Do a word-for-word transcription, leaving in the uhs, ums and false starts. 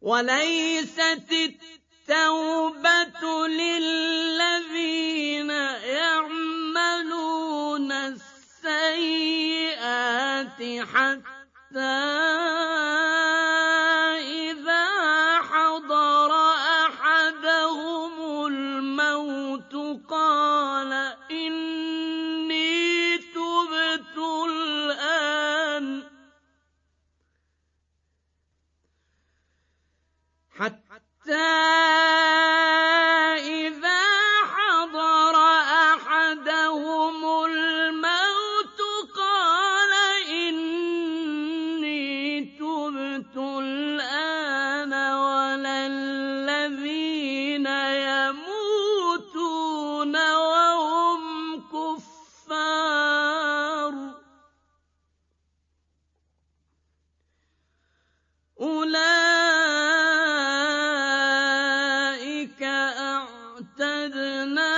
وَلَيْسَتِ التَّوْبَةُ لِلَّذِينَ يَعْمَلُونَ السَّيِّئَاتِ حَتَّىٰ إِذَا حَضَرَ أَحَدَهُمُ الْمَوْتُ قَالَ إِنِّي تُبْتُ الْآنَ حَتَّىٰ إِذَا حَضَرَ أَحَدَهُمُ الْمَوْتُ قَالَ إِنِّي تُبْتُ الْآنَ وَلَا الَّذِينَ يَمُوتُونَ وَهُمْ كُفَّارٌ أُولَٰئِكَ أَعْتَدْنَا